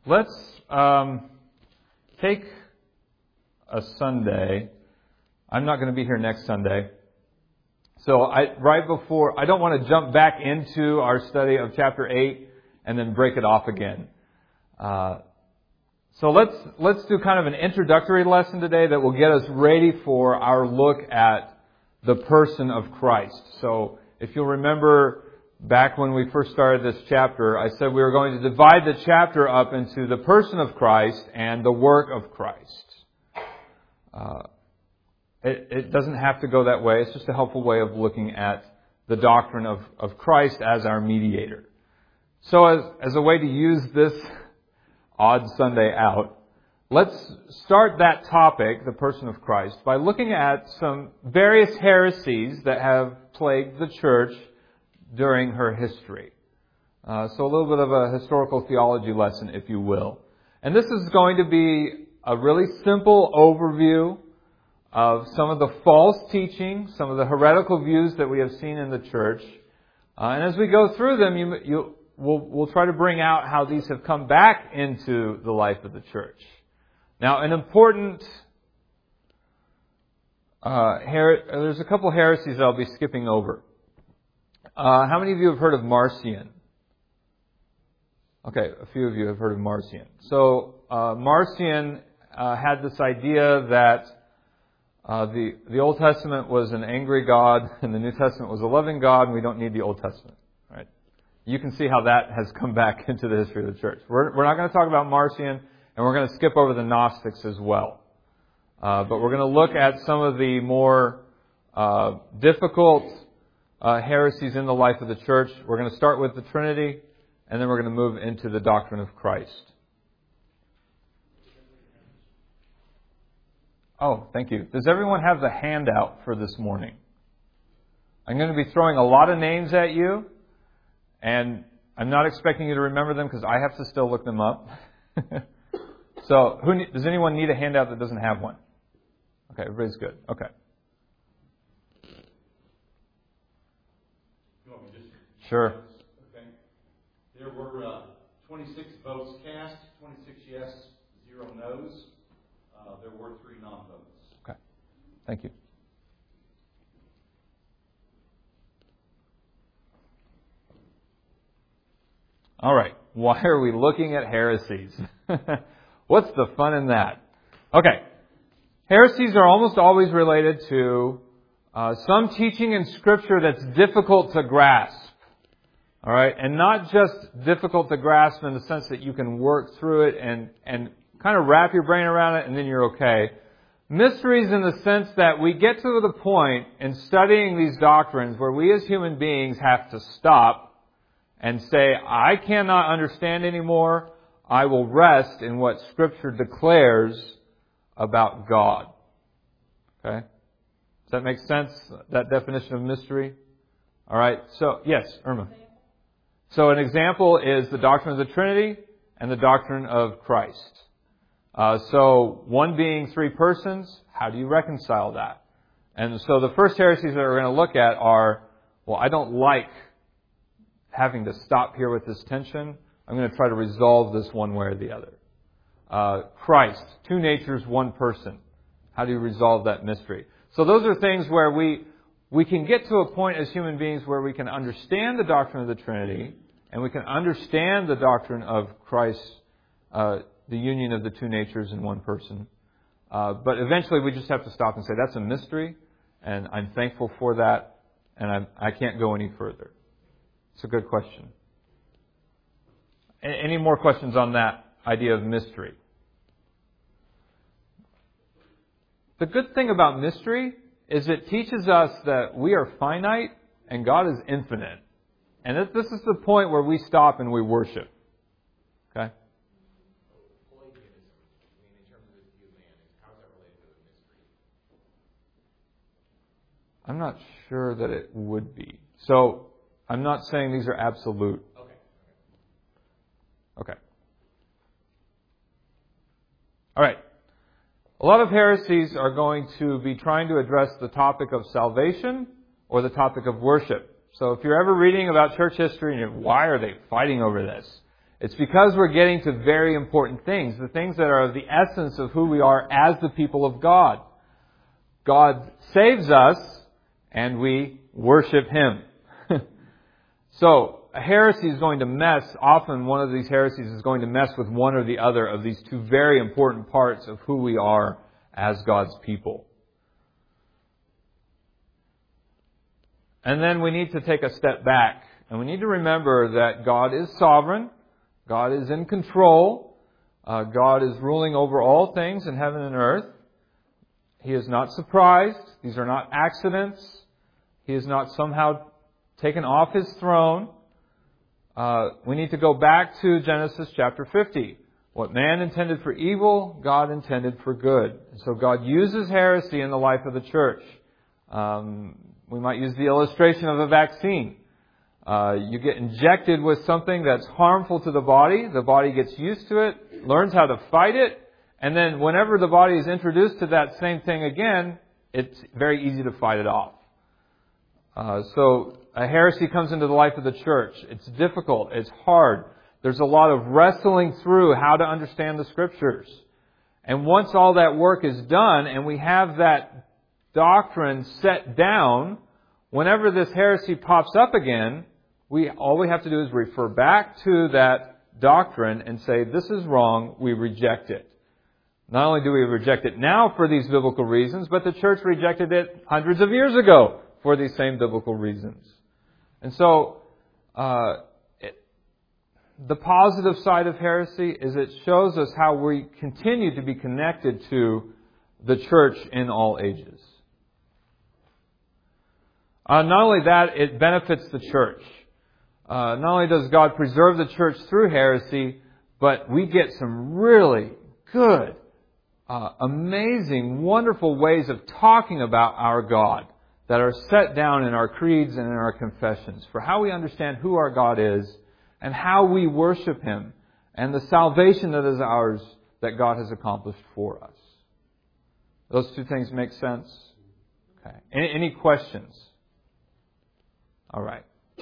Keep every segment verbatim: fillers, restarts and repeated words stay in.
Let's um, take a Sunday. I'm not going to be here next Sunday. So I, right before, I don't want to jump back into our study of chapter eight and then break it off again. Uh, so let's, let's do kind of an introductory lesson today that will get us ready for our look at the person of Christ. So if you'll remember back when we first started this chapter, I said we were going to divide the chapter up into the person of Christ and the work of Christ. Uh, it, it doesn't have to go that way. It's just a helpful way of looking at the doctrine of, of Christ as our mediator. So as, as a way to use this odd Sunday out, let's start that topic, the person of Christ, by looking at some various heresies that have plagued the church during her history. Uh, so a little bit of a historical theology lesson, if you will. And this is going to be a really simple overview of some of the false teaching, some of the heretical views that we have seen in the church. Uh, and as we go through them, you, you, we'll, we'll try to bring out how these have come back into the life of the church. Now, an important uh, her- there's a couple heresies I'll be skipping over. Uh, how many of you have heard of Marcion? Okay, a few of you have heard of Marcion. So, uh, Marcion uh, had this idea that uh, the the Old Testament was an angry God and the New Testament was a loving God, and we don't need the Old Testament. Right? You can see how that has come back into the history of the church. We're, we're not going to talk about Marcion, and we're going to skip over the Gnostics as well. Uh, but we're going to look at some of the more uh, difficult Uh, heresies in the life of the church. We're going to start with the Trinity, and then we're going to move into the doctrine of Christ. Oh, thank you. Does everyone have the handout for this morning? I'm going to be throwing a lot of names at you, and I'm not expecting you to remember them because I have to still look them up. So, who does anyone need a handout that doesn't have one? Okay, everybody's good. Okay. Sure. Okay. There were uh, twenty-six votes cast, twenty-six yes, zero no's. Uh, there were three non-votes. Okay. Thank you. All right. Why are we looking at heresies? What's the fun in that? Okay. Heresies are almost always related to uh, some teaching in Scripture that's difficult to grasp. All right, and not just difficult to grasp in the sense that you can work through it and, and kind of wrap your brain around it and then you're okay. Mysteries in the sense that we get to the point in studying these doctrines where we as human beings have to stop and say, I cannot understand anymore. I will rest in what Scripture declares about God. Okay? Does that make sense, that definition of mystery? All right, so, yes, Irma. So an example is the doctrine of the Trinity and the doctrine of Christ. Uh, so one being three persons, how do you reconcile that? And so the first heresies that we're going to look at are, well, I don't like having to stop here with this tension. I'm going to try to resolve this one way or the other. Uh, Christ, two natures, one person. How do you resolve that mystery? So those are things where we We can get to a point as human beings where we can understand the doctrine of the Trinity and we can understand the doctrine of Christ, uh, the union of the two natures in one person. Uh, but eventually we just have to stop and say, that's a mystery, and I'm thankful for that, and I'm, I can't go any further. It's a good question. A- any more questions on that idea of mystery? The good thing about mystery is it teaches us that we are finite and God is infinite. And this is the point where we stop and we worship. Okay? I'm not sure that it would be. So, I'm not saying these are absolute. Okay. Okay. All right. A lot of heresies are going to be trying to address the topic of salvation or the topic of worship. So if you're ever reading about church history and you're, why are they fighting over this? It's because we're getting to very important things, the things that are the essence of who we are as the people of God. God saves us, and we worship Him. So, a heresy is going to mess, often one of these heresies is going to mess with one or the other of these two very important parts of who we are as God's people. And then we need to take a step back, and we need to remember that God is sovereign, God is in control, uh, God is ruling over all things in heaven and earth. He is not surprised, these are not accidents, He is not somehow taken off His throne. Uh, we need to go back to Genesis chapter fifty. What man intended for evil, God intended for good. So God uses heresy in the life of the church. Um, we might use the illustration of a vaccine. Uh, you get injected with something that's harmful to the body. The body gets used to it, learns how to fight it, and then whenever the body is introduced to that same thing again, it's very easy to fight it off. Uh, so a heresy comes into the life of the church. It's difficult. It's hard. There's a lot of wrestling through how to understand the Scriptures. And once all that work is done and we have that doctrine set down, whenever this heresy pops up again, we all we have to do is refer back to that doctrine and say, this is wrong, we reject it. Not only do we reject it now for these biblical reasons, but the church rejected it hundreds of years ago for these same biblical reasons. And so, uh, it, the positive side of heresy is it shows us how we continue to be connected to the church in all ages. Uh, not only that, it benefits the church. Uh, not only does God preserve the church through heresy, but we get some really good, uh, amazing, wonderful ways of talking about our God that are set down in our creeds and in our confessions for how we understand who our God is and how we worship Him and the salvation that is ours that God has accomplished for us. Those two things make sense? Okay. Any, any questions? All right.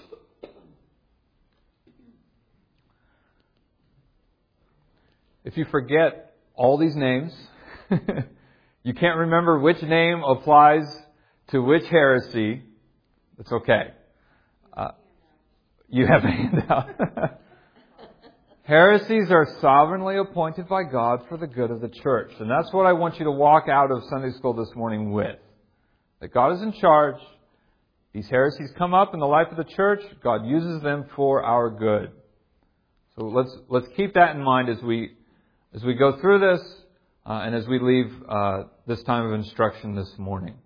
If you forget all these names, you can't remember which name applies to which heresy, it's okay. Uh, you have a handout. Heresies are sovereignly appointed by God for the good of the church. And that's what I want you to walk out of Sunday school this morning with. That God is in charge. These heresies come up in the life of the church. God uses them for our good. So let's let's keep that in mind as we as we go through this uh, and as we leave uh, this time of instruction this morning.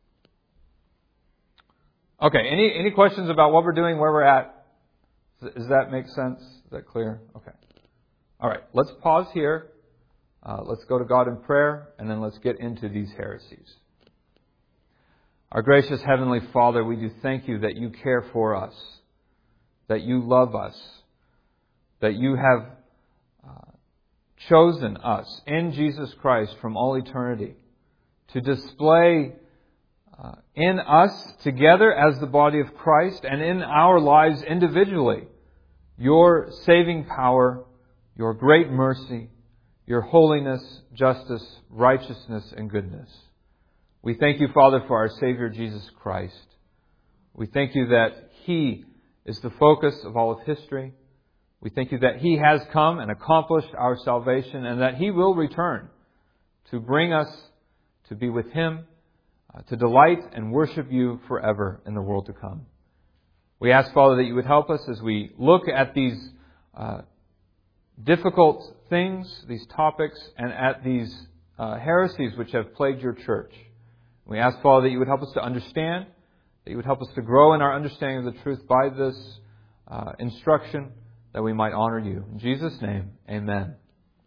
Okay, any any questions about what we're doing, where we're at? Does that make sense? Is that clear? Okay. All right, let's pause here. Uh, let's go to God in prayer, and then let's get into these heresies. Our gracious Heavenly Father, we do thank You that You care for us, that You love us, that You have uh, chosen us in Jesus Christ from all eternity to display uh, in us together as the body of Christ and in our lives individually Your saving power, Your great mercy, Your holiness, justice, righteousness, and goodness. We thank You, Father, for our Savior, Jesus Christ. We thank You that He is the focus of all of history. We thank You that He has come and accomplished our salvation and that He will return to bring us to be with Him, uh, to delight and worship You forever in the world to come. We ask, Father, that You would help us as we look at these uh, difficult things, these topics, and at these uh, heresies which have plagued Your church. We ask, Father, that You would help us to understand, that You would help us to grow in our understanding of the truth by this uh, instruction, that we might honor You. In Jesus' name, amen.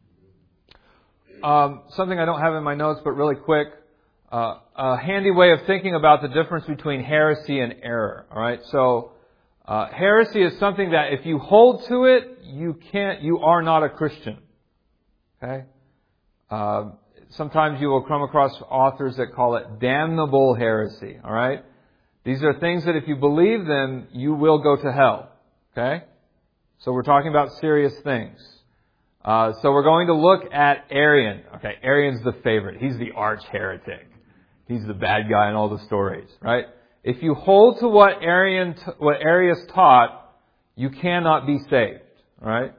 Um, something I don't have in my notes, but really quick, uh, a handy way of thinking about the difference between heresy and error. All right, so uh, heresy is something that if you hold to it, you can't, you are not a Christian. Okay. Uh, Sometimes you will come across authors that call it damnable heresy. All right? These are things that if you believe them, you will go to hell. Okay? So we're talking about serious things. Uh, so we're going to look at Arian. Okay, Arian's the favorite. He's the arch heretic. He's the bad guy in all the stories, right? If you hold to what Arian, what Arius taught, you cannot be saved, right?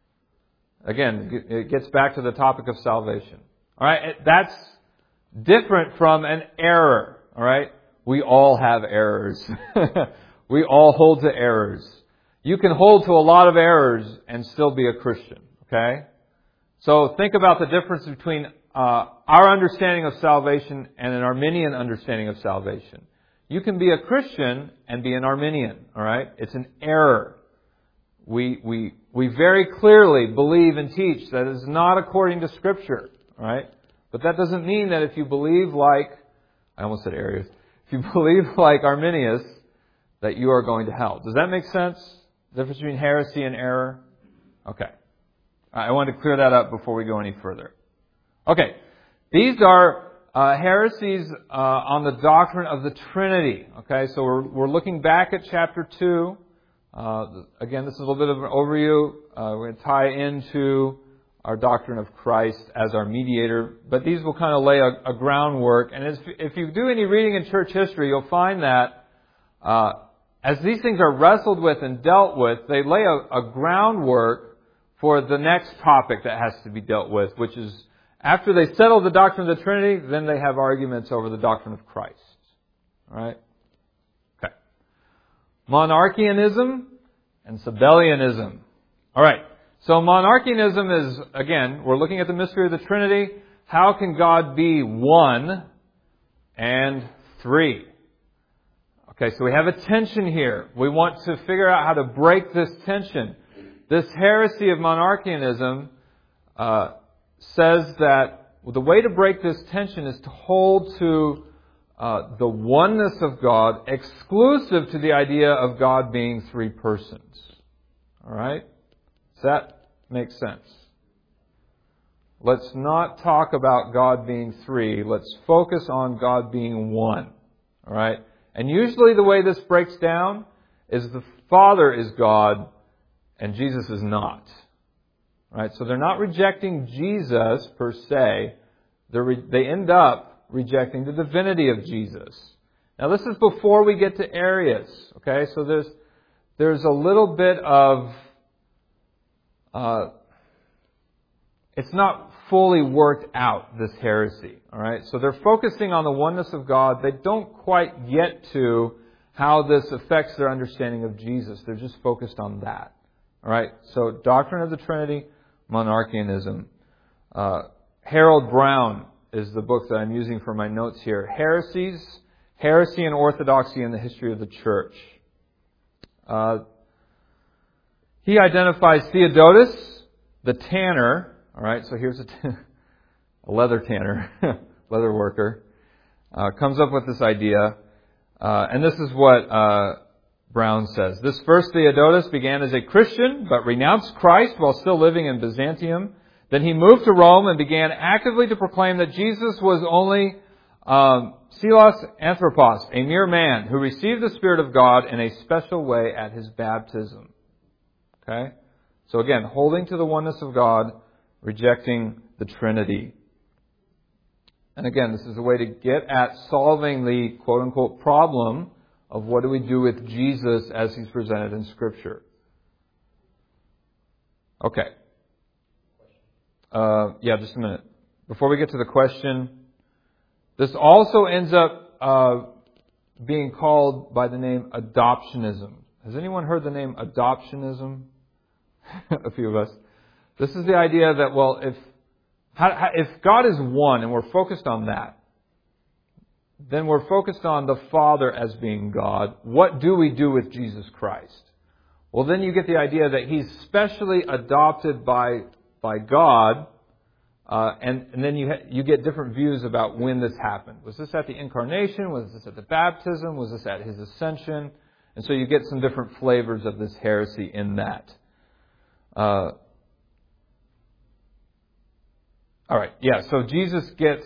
Again, it gets back to the topic of salvation. All right, that's different from an error. All right, we all have errors. We all hold to errors. You can hold to a lot of errors and still be a Christian. Okay, so think about the difference between uh, our understanding of salvation and an Arminian understanding of salvation. You can be a Christian and be an Arminian. All right, it's an error. We we we very clearly believe and teach that it is not according to Scripture. All right, but that doesn't mean that if you believe like I almost said Arius, if you believe like Arminius, that you are going to hell. Does that make sense? The difference between heresy and error? Okay. I wanted to clear that up before we go any further. Okay. These are uh, heresies uh, on the doctrine of the Trinity. Okay, so we're, we're looking back at chapter two. Uh, again, this is a little bit of an overview. Uh, we're going to tie into our doctrine of Christ as our mediator. But these will kind of lay a, a groundwork. And as, if you do any reading in church history, you'll find that uh, as these things are wrestled with and dealt with, they lay a, a groundwork for the next topic that has to be dealt with, which is after they settle the doctrine of the Trinity, then they have arguments over the doctrine of Christ. All right? Okay. Monarchianism and Sabellianism. All right. So monarchianism is, again, we're looking at the mystery of the Trinity. How can God be one and three? Okay, so we have a tension here. We want to figure out how to break this tension. This heresy of monarchianism uh, says that the way to break this tension is to hold to uh, the oneness of God exclusive to the idea of God being three persons. All right? Does that make sense? Let's not talk about God being three. Let's focus on God being one. All right? And usually the way this breaks down is the Father is God and Jesus is not. Right? So they're not rejecting Jesus per se. They're re- they end up rejecting the divinity of Jesus. Now this is before we get to Arius. Okay? So there's there's a little bit of uh, it's not fully worked out, this heresy. All right? So they're focusing on the oneness of God. They don't quite get to how this affects their understanding of Jesus. They're just focused on that. All right? So doctrine of the Trinity, monarchianism. Uh, Harold Brown is the book that I'm using for my notes here. Heresies, Heresy and Orthodoxy in the History of the Church. Uh, he identifies Theodotus, the tanner. All right, so here's a, t- a leather tanner, leather worker, uh, comes up with this idea. Uh, and this is what uh, Brown says. This first Theodotus began as a Christian, but renounced Christ while still living in Byzantium. Then he moved to Rome and began actively to proclaim that Jesus was only um, Silos Anthropos, a mere man who received the Spirit of God in a special way at his baptism. Okay? So again, holding to the oneness of God, rejecting the Trinity. And again, this is a way to get at solving the quote-unquote problem of what do we do with Jesus as He's presented in Scripture. Okay. Uh, yeah, just a minute. Before we get to the question, this also ends up uh, being called by the name adoptionism. Has anyone heard the name adoptionism? A few of us. This is the idea that, well, if if God is one and we're focused on that, then we're focused on the Father as being God. What do we do with Jesus Christ? Well, then you get the idea that He's specially adopted by by God, uh, and, and then you ha- you get different views about when this happened. Was this at the Incarnation? Was this at the Baptism? Was this at His Ascension? And so you get some different flavors of this heresy in that. Uh, all right, yeah, so Jesus gets,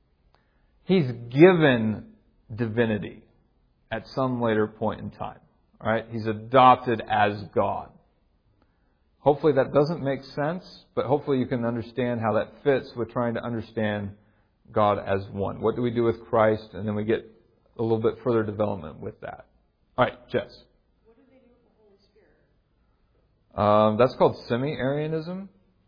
He's given divinity at some later point in time. Right? He's adopted as God. Hopefully that doesn't make sense, but hopefully you can understand how that fits with trying to understand God as one. What do we do with Christ? And then we get a little bit further development with that. All right, Jess. What do they do with the Holy Spirit? Um, that's called semi-Arianism.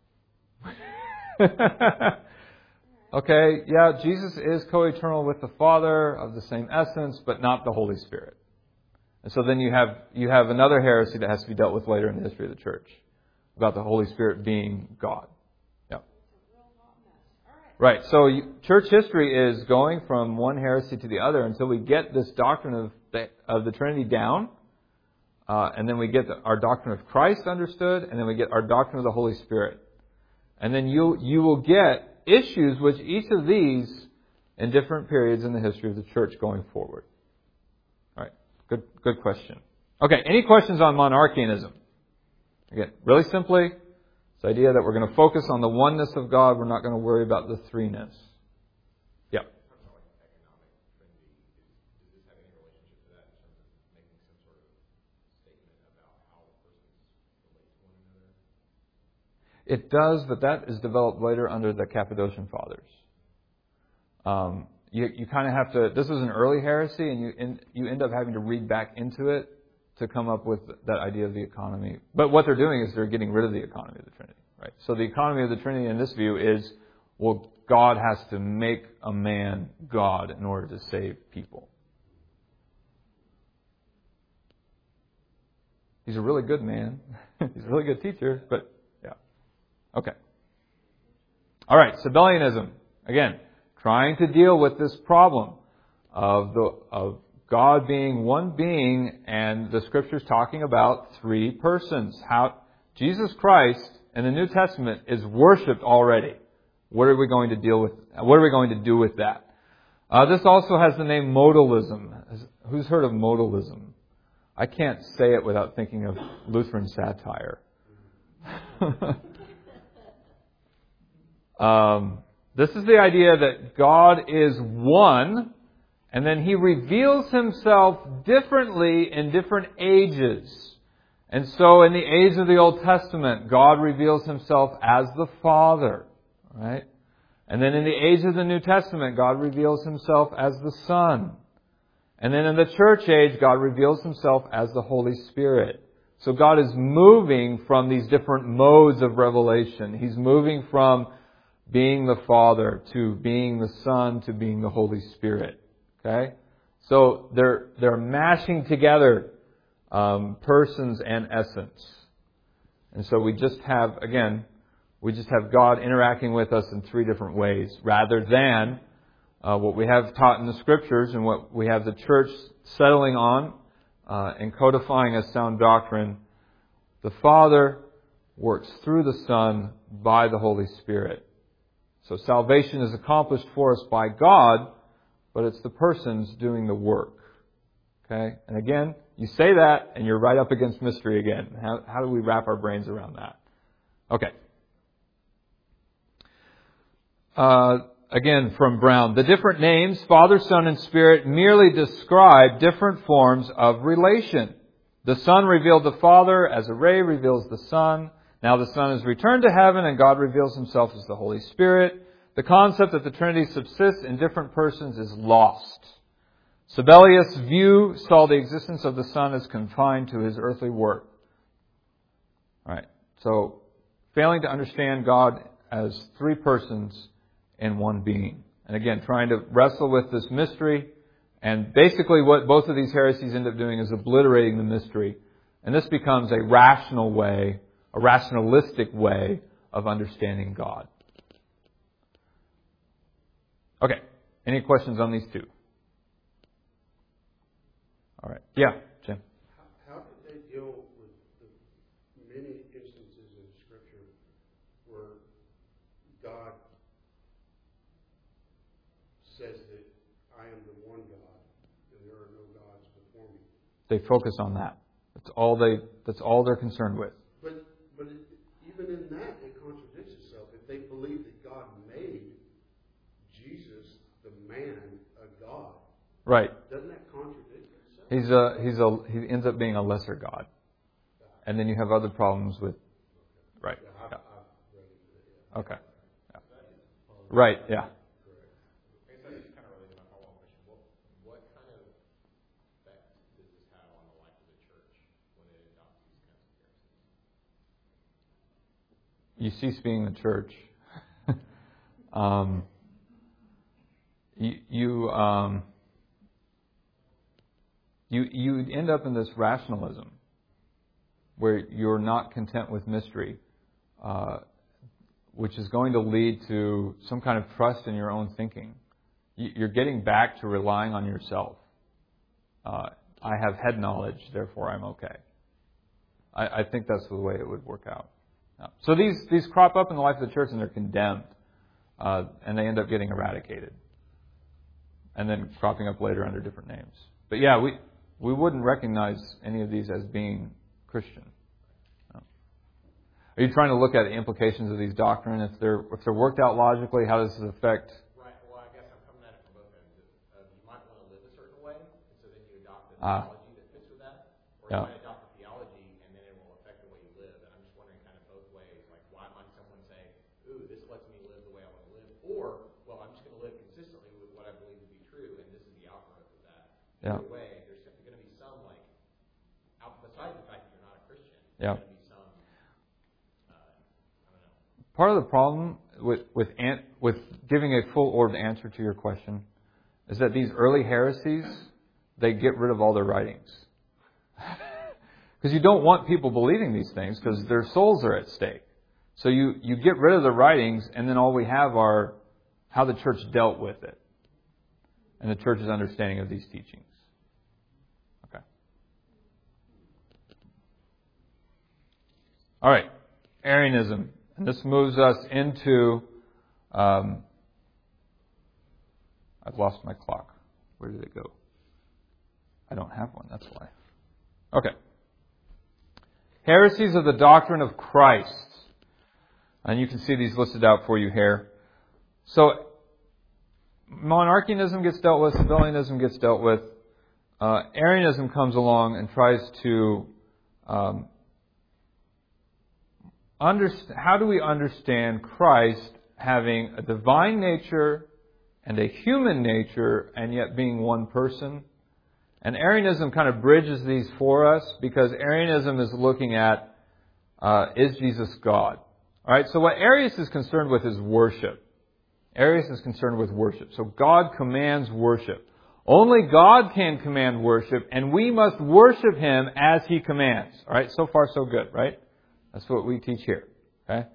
Okay, yeah, Jesus is co-eternal with the Father, of the same essence, but not the Holy Spirit. And so then you have you have another heresy that has to be dealt with later in the history of the church, about the Holy Spirit being God. Yeah. Right, so you, church history is going from one heresy to the other until we get this doctrine of the, of the Trinity down, uh, and then we get the, our doctrine of Christ understood, and then we get our doctrine of the Holy Spirit. And then you you will get issues with each of these in different periods in the history of the church going forward. All right, good good question. Okay, any questions on monarchianism? Again, really simply, it's the idea that we're going to focus on the oneness of God. We're not going to worry about the threeness. Yeah. It does, but that is developed later under the Cappadocian Fathers. Um, you you kind of have to. This is an early heresy, and you in, you end up having to read back into it to come up with that idea of the economy. But what they're doing is they're getting rid of the economy of the Trinity, right? So the economy of the Trinity in this view is, well, God has to make a man God in order to save people. He's a really good man. He's a really good teacher, but yeah. Okay. All right, Sabellianism. Again, trying to deal with this problem of the of God being one being, and the Scriptures talking about three persons. How Jesus Christ in the New Testament is worshipped already. What are we going to deal with? What are we going to do with that? Uh, this also has the name modalism. Who's heard of modalism? I can't say it without thinking of Lutheran satire. um, this is the idea that God is one, and then He reveals Himself differently in different ages. And so in the age of the Old Testament, God reveals Himself as the Father, right? And then in the age of the New Testament, God reveals Himself as the Son. And then in the church age, God reveals Himself as the Holy Spirit. So God is moving from these different modes of revelation. He's moving from being the Father to being the Son to being the Holy Spirit. Okay? So they're they're mashing together um, persons and essence. And so we just have, again, we just have God interacting with us in three different ways, rather than uh, what we have taught in the Scriptures and what we have the church settling on uh, and codifying as sound doctrine. The Father works through the Son by the Holy Spirit. So salvation is accomplished for us by God, but it's the persons doing the work. Okay? And again, you say that and you're right up against mystery again. How, how do we wrap our brains around that? Okay. Uh, again, from Brown. The different names, Father, Son, and Spirit, merely describe different forms of relation. The Son revealed the Father as a ray reveals the Son. Now the Son has returned to heaven and God reveals Himself as the Holy Spirit. The concept that the Trinity subsists in different persons is lost. Sabellius' view saw the existence of the Son as confined to His earthly work. All right. So, failing to understand God as three persons in one being. And again, trying to wrestle with this mystery. And basically what both of these heresies end up doing is obliterating the mystery. And this becomes a rational way, a rationalistic way of understanding God. Okay. Any questions on these two? All right. Yeah, Jim. How, how did they deal with the many instances in Scripture where God says that I am the one God and there are no gods before me? They focus on that. That's all they. That's all they're concerned with. But but it, even in that, it contradicts itself. If they believe that God made Jesus, the man, a God, Right. doesn't that contradict itself? He's a he's a he ends up being a lesser god, and then you have other problems with. Right. Yeah. Okay. Yeah. Right. Yeah. You cease being the church. um, you you, um, you you end up in this rationalism where you're not content with mystery, uh, which is going to lead to some kind of trust in your own thinking. You're getting back to relying on yourself. Uh, I have head knowledge, therefore I'm okay. I, I think that's the way it would work out. So these, these crop up in the life of the church and they're condemned. Uh, and they end up getting eradicated. And then cropping up later under different names. But yeah, we, we wouldn't recognize any of these as being Christian. No. Are you trying to look at the implications of these doctrine? If they're, if they're worked out logically, how does this affect? Right. Well, I guess I'm coming at it from both ends. Uh, you might want to live a certain way, and so then you adopt a Ah. theology that fits with that. Or Yeah. you might adopt a theology, and then it will affect the way you live. And I'm just wondering kind of both ways. Like, why might someone say, ooh, this lets me live the way I want to live? Or, well, I'm just going to live consistently with what I believe to be true, and this is the outgrowth of that. Yeah. Either way, there's going to be some, like, out, besides the fact that you're not a Christian, Yeah. there's going to be some, uh, I don't know. Part of the problem with with an, with giving a full orbed answer to your question is that these early heresies, they get rid of all their writings. Because you don't want people believing these things because their souls are at stake. So you, you get rid of the writings and then all we have are how the church dealt with it and the church's understanding of these teachings. Okay. All right. Arianism. And this moves us into, um, I've lost my clock. Where did it go? I don't have one, that's why. Okay. Heresies of the doctrine of Christ. And you can see these listed out for you here. So, monarchianism gets dealt with, Sabellianism gets dealt with. Uh, Arianism comes along and tries to um, Understand, how do we understand Christ having a divine nature and a human nature and yet being one person? And Arianism kind of bridges these for us because Arianism is looking at, uh, is Jesus God? All right, so what Arius is concerned with is worship. Arius is concerned with worship. So God commands worship. Only God can command worship, and we must worship Him as He commands. All right, so far so good, right? That's what we teach here. Okay?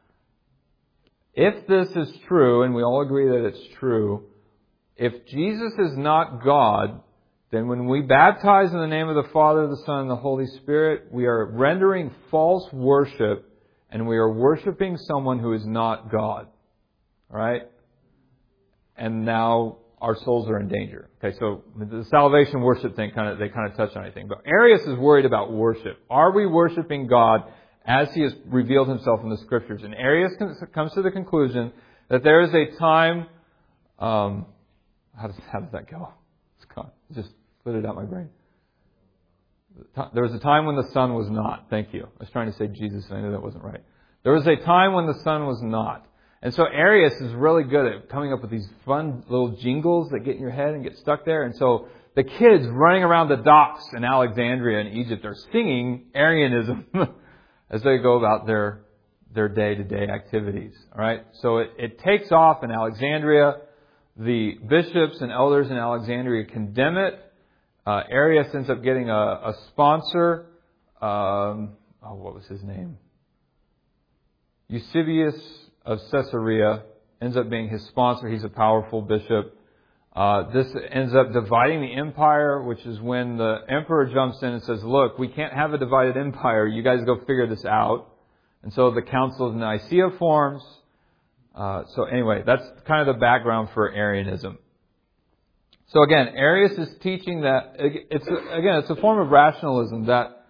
If this is true, and we all agree that it's true, if Jesus is not God, then when we baptize in the name of the Father, the Son, and the Holy Spirit, we are rendering false worship, and we are worshiping someone who is not God. All right? And now our souls are in danger. Okay, so the salvation worship thing, kind of they kind of touch on anything. But Arius is worried about worship. Are we worshiping God as He has revealed Himself in the Scriptures? And Arius comes to the conclusion that there is a time... Um, how, does, how does that go? It's gone. It just split it out my brain. There was a time when the Son was not. Thank you. I was trying to say Jesus, and I knew that wasn't right. There was a time when the Son was not. And so Arius is really good at coming up with these fun little jingles that get in your head and get stuck there. And so the kids running around the docks in Alexandria in Egypt are singing Arianism as they go about their their day-to-day activities. All right, so it, it takes off in Alexandria. The bishops and elders in Alexandria condemn it. Uh, Arius ends up getting a, a sponsor. Um, oh, what was his name? Eusebius of Caesarea ends up being his sponsor. He's a powerful bishop. Uh, this ends up dividing the empire, which is when the emperor jumps in and says, look, we can't have a divided empire. You guys go figure this out. And so the Council of Nicaea forms. Uh, so anyway, that's kind of the background for Arianism. So again, Arius is teaching that, it's a, again, it's a form of rationalism that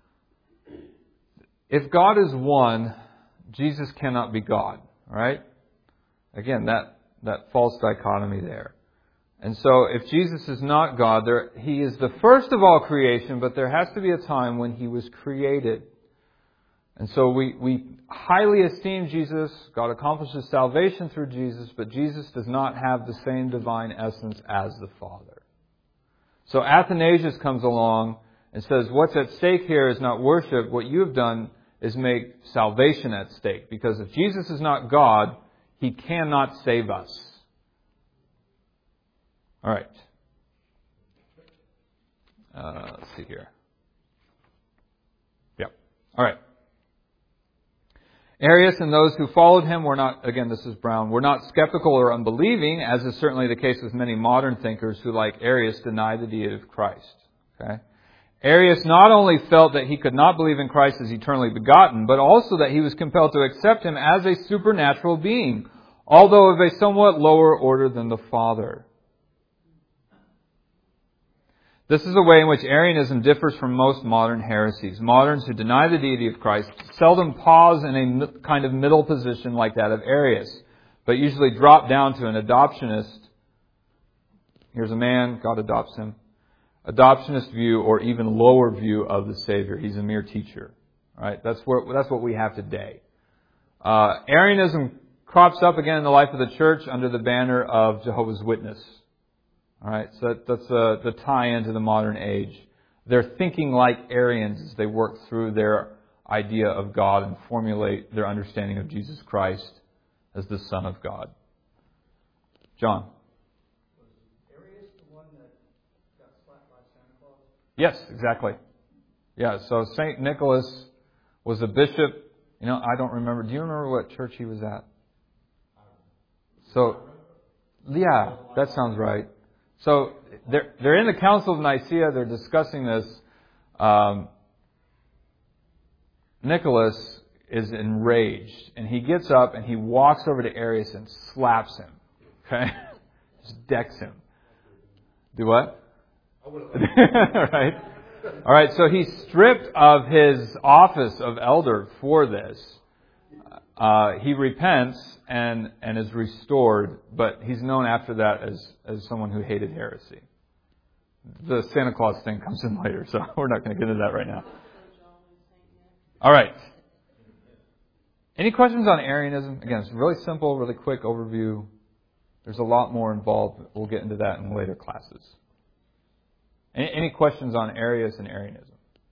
if God is one, Jesus cannot be God. All right? Again, that, that false dichotomy there. And so if Jesus is not God, there, He is the first of all creation, but there has to be a time when He was created. And so we, we highly esteem Jesus. God accomplishes salvation through Jesus, but Jesus does not have the same divine essence as the Father. So Athanasius comes along and says, what's at stake here is not worship. What you have done is make salvation at stake. Because if Jesus is not God, He cannot save us. All right. Uh, let's see here. Yeah. All right. Arius and those who followed him were not, again, this is Brown, were not skeptical or unbelieving, as is certainly the case with many modern thinkers who, like Arius, deny the deity of Christ. Okay? Arius not only felt that he could not believe in Christ as eternally begotten, but also that he was compelled to accept Him as a supernatural being, although of a somewhat lower order than the Father. This is the way in which Arianism differs from most modern heresies. Moderns who deny the deity of Christ seldom pause in a kind of middle position like that of Arius, but usually drop down to an adoptionist. Here's a man, God adopts him. Adoptionist view or even lower view of the Savior. He's a mere teacher. All right? That's where, that's what we have today. Uh, Arianism crops up again in the life of the church under the banner of Jehovah's Witness. All right, so that, that's uh, the tie-in to the modern age. They're thinking like Arians as they work through their idea of God and formulate their understanding of Jesus Christ as the Son of God. John? Was Arius the one that got slapped by Santa Claus? Yes, exactly. Yeah, so Saint Nicholas was a bishop. You know, I don't remember. Do you remember what church he was at? So, yeah, that sounds right. So they're they're in the Council of Nicaea. They're discussing this. Um, Nicholas is enraged, and he gets up and he walks over to Arius and slaps him. Okay, just decks him. Do what? Right. All right. So he's stripped of his office of elder for this. Uh, he repents and and is restored, but he's known after that as, as someone who hated heresy. The Santa Claus thing comes in later, so we're not going to get into that right now. All right. Any questions on Arianism? Again, it's really simple, really quick overview. There's a lot more involved. We'll get into that in later classes. Any, any questions on Arius and Arianism?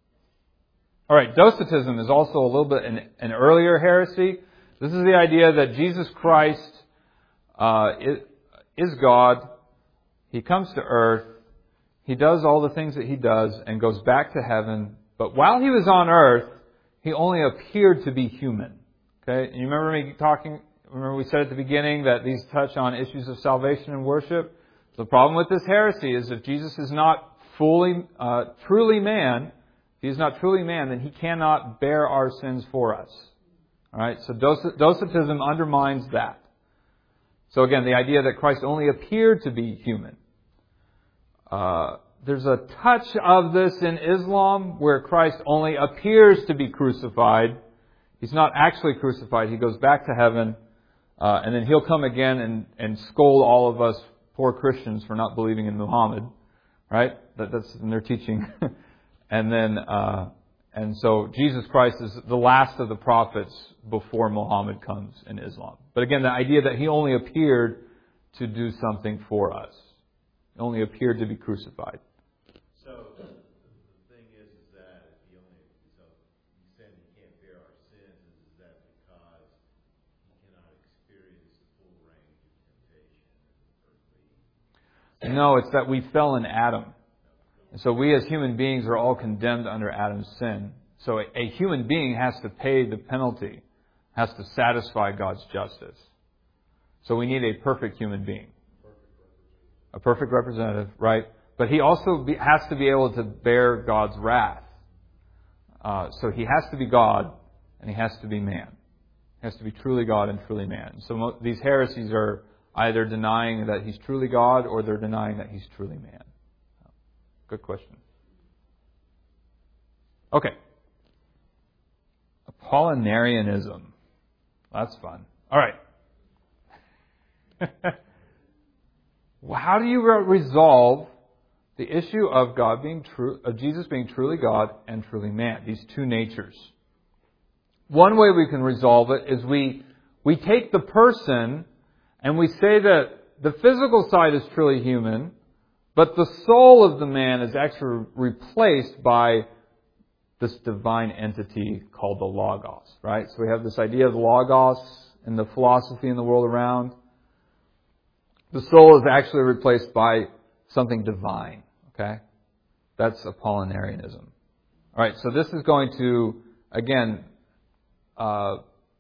All right, Docetism is also a little bit an, an earlier heresy. This is the idea that Jesus Christ uh, is, is God. He comes to earth. He does all the things that He does and goes back to heaven. But while He was on earth, He only appeared to be human. Okay? And you remember me talking, remember we said at the beginning that these touch on issues of salvation and worship? The problem with this heresy is if Jesus is not fully, uh, truly man, if He is not truly man, then He cannot bear our sins for us. All right, so Docetism undermines that. So again, the idea that Christ only appeared to be human. Uh, there's a touch of this in Islam where Christ only appears to be crucified. He's not actually crucified. He goes back to heaven, uh, and then He'll come again and, and scold all of us poor Christians for not believing in Muhammad. Right? That, that's in their teaching. and then... Uh, And so Jesus Christ is the last of the prophets before Muhammad comes in Islam. But again, the idea that He only appeared to do something for us. He only appeared to be crucified. So the thing is, is that if He only, so He said He can't bear our sins, is that because He cannot experience the full range of temptation as an earthly? No, it's that we fell in Adam. And so we as human beings are all condemned under Adam's sin. So a, a human being has to pay the penalty, has to satisfy God's justice. So we need a perfect human being. A perfect representative, right? But he also be, has to be able to bear God's wrath. Uh, so he has to be God, and he has to be man. He has to be truly God and truly man. So mo- these heresies are either denying that He's truly God, or they're denying that He's truly man. Good question. Okay. Apollinarianism. That's fun. All right. how do you re- resolve the issue of God being true, of Jesus being truly God and truly man, these two natures? One way we can resolve it is we we take the person and we say that the physical side is truly human, but the soul of the man is actually replaced by this divine entity called the Logos, right? So we have this idea of the Logos in the philosophy in the world around. The soul is actually replaced by something divine, okay? That's Apollinarianism. All right, so this is going to, again, uh,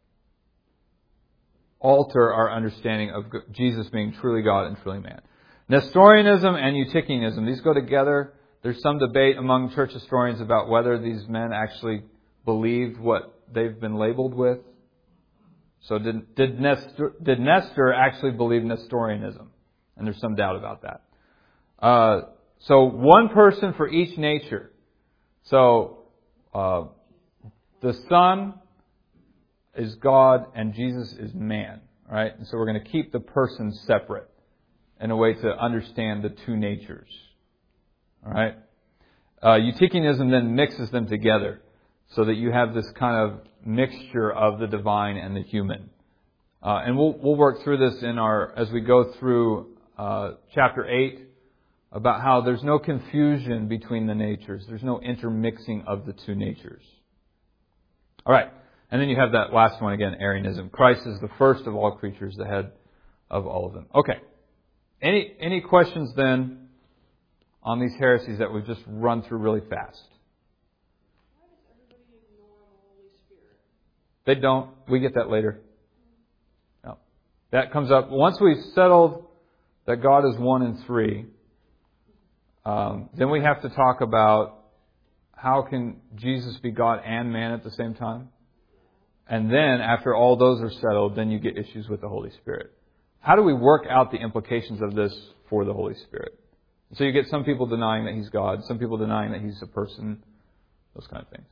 alter our understanding of Jesus being truly God and truly man. Nestorianism and Eutychianism, these go together. There's some debate among church historians about whether these men actually believed what they've been labeled with. So did, did, Nestor, did Nestor actually believe Nestorianism? And there's some doubt about that. Uh, so one person for each nature. So uh, the Son is God and Jesus is man. Right? And so we're going to keep the persons separate in a way to understand the two natures. All right? Uh, Eutychianism then mixes them together so that you have this kind of mixture of the divine and the human. Uh, and we'll we'll work through this in our as we go through uh, chapter eight about how there's no confusion between the natures. There's no intermixing of the two natures. All right. And then you have that last one again, Arianism. Christ is the first of all creatures, the head of all of them. Okay. Any any questions then on these heresies that we've just run through really fast? Why does everybody ignore the Holy Spirit? They don't. We get that later. No. That comes up once we've settled that God is one and three. Um, then we have to talk about how can Jesus be God and man at the same time. And then after all those are settled, then you get issues with the Holy Spirit. How do we work out the implications of this for the Holy Spirit? So you get some people denying that He's God, some people denying that He's a person, those kind of things.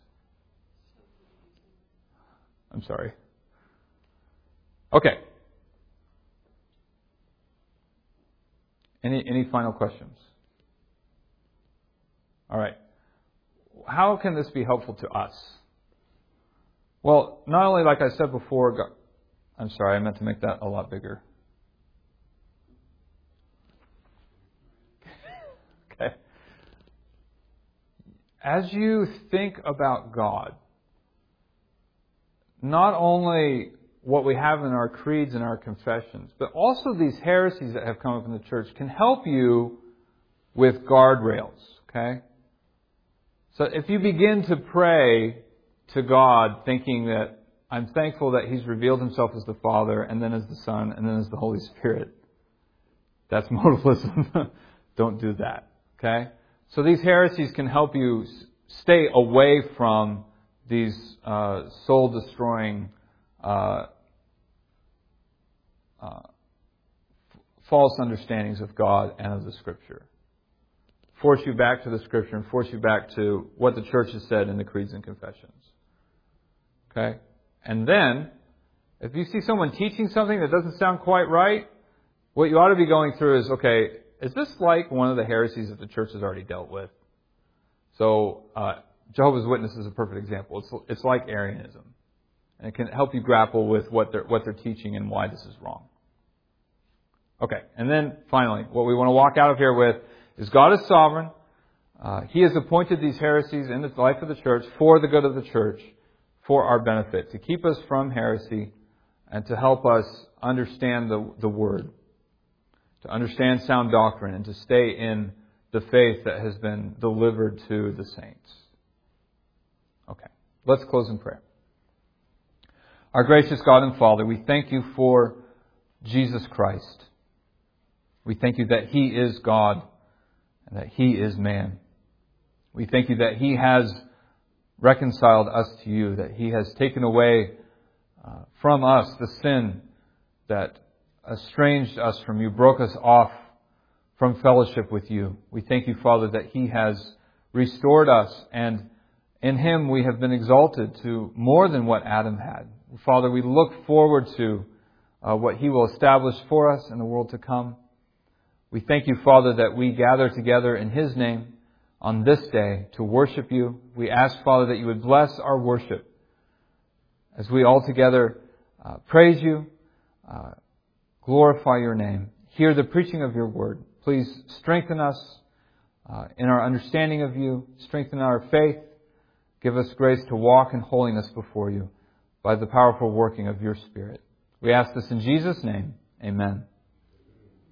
I'm sorry. Okay. Any any final questions? All right. How can this be helpful to us? Well, not only, like I said before, God, I'm sorry, I meant to make that a lot bigger. Okay. As you think about God, not only what we have in our creeds and our confessions, but also these heresies that have come up in the church can help you with guardrails, okay? So if you begin to pray to God thinking that I'm thankful that He's revealed Himself as the Father and then as the Son and then as the Holy Spirit, that's modalism. Don't do that, okay? So these heresies can help you stay away from these uh, soul-destroying uh, uh, false understandings of God and of the Scripture. Force you back to the Scripture and force you back to what the church has said in the creeds and confessions. Okay? And then, if you see someone teaching something that doesn't sound quite right, what you ought to be going through is, okay, is this like one of the heresies that the church has already dealt with? So, uh, Jehovah's Witness is a perfect example. It's it's like Arianism. And it can help you grapple with what they're, what they're teaching and why this is wrong. Okay, and then finally, what we want to walk out of here with is God is sovereign. Uh, he has appointed these heresies in the life of the church for the good of the church, for our benefit, to keep us from heresy and to help us understand the, the Word, to understand sound doctrine and to stay in the faith that has been delivered to the saints. Okay, let's close in prayer. Our gracious God and Father, we thank You for Jesus Christ. We thank You that He is God and that He is man. We thank You that He has reconciled us to You, that He has taken away uh, from us the sin that estranged us from You, broke us off from fellowship with You. We thank You, Father, that He has restored us, and in Him we have been exalted to more than what Adam had. Father, we look forward to uh, what He will establish for us in the world to come. We thank you, Father, that we gather together in His name on this day to worship you. We ask, Father, that you would bless our worship as we all together uh, praise you, uh, glorify your name, hear the preaching of your word. Please strengthen us uh, in our understanding of you, strengthen our faith, give us grace to walk in holiness before you by the powerful working of your Spirit. We ask this in Jesus' name. Amen.